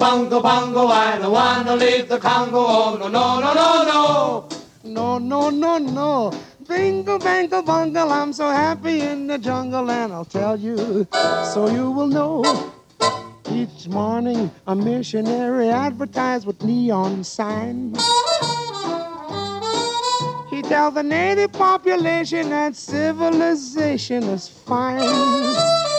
bongo, bongo, I don't wanna leave the Congo. Oh, no, no, no, no, no. No, no, no, no. Bingo, bango, bungle, I'm so happy in the jungle, and I'll tell you so you will know. Each morning, a missionary advertised with neon signs. He tells the native population that civilization is fine.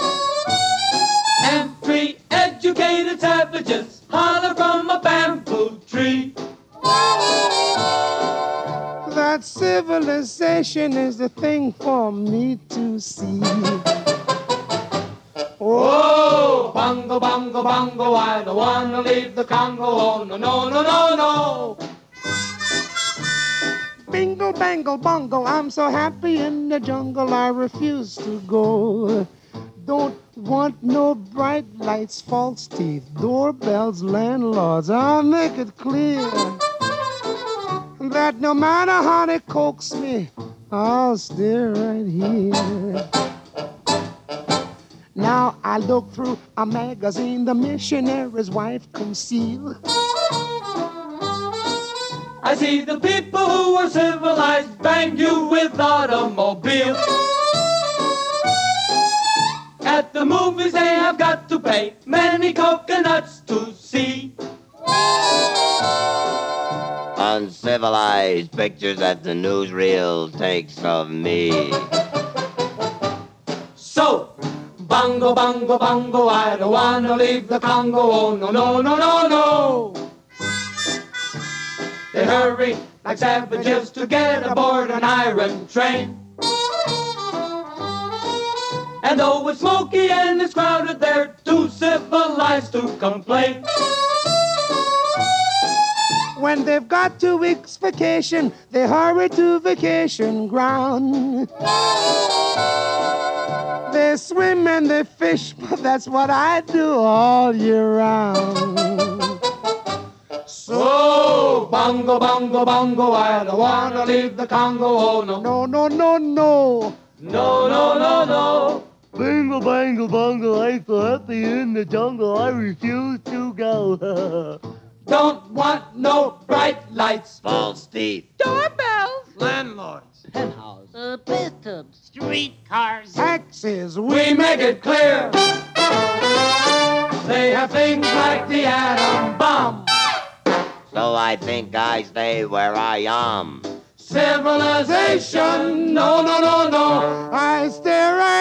And three educated savages holler from a bamboo tree That civilization is the thing for me to see. Oh, bongo, bongo, bongo, I don't wanna leave the Congo. Oh, no, no, no, no, no. Bingo, bangle, bungle, I'm so happy in the jungle, I refuse to go. Don't want no bright lights, false teeth, doorbells, landlords. I'll make it clear that no matter how they coax me, I'll stay right here. Now I look through a magazine the missionary's wife concealed. I see the people who are civilized bang you with automobiles. At the movies they have got to pay many coconuts to see. Uncivilized pictures that the newsreel takes of me. So, bongo, bongo, bongo, I don't wanna leave the Congo. Oh, no, no, no, no, no. They hurry like savages to get aboard an iron train. And though it's smoky and it's crowded, they're too civilized to complain. When they've got 2 weeks vacation, they hurry to vacation ground. They swim and they fish, but that's what I do all year round. So, bongo, bongo, bongo, I don't wanna leave the Congo. Oh, no, No, no, no, no. no, no, no, no. Bingle, bangle, bungle, I'm so happy in the jungle, I refuse to go. Don't want no bright lights, False teeth. Doorbells, landlords, penthouse, bathtubs, streetcars. Taxes, we make it clear. They have things like the atom bomb. So I think I stay where I am. Civilization, no, no, no, no. I stare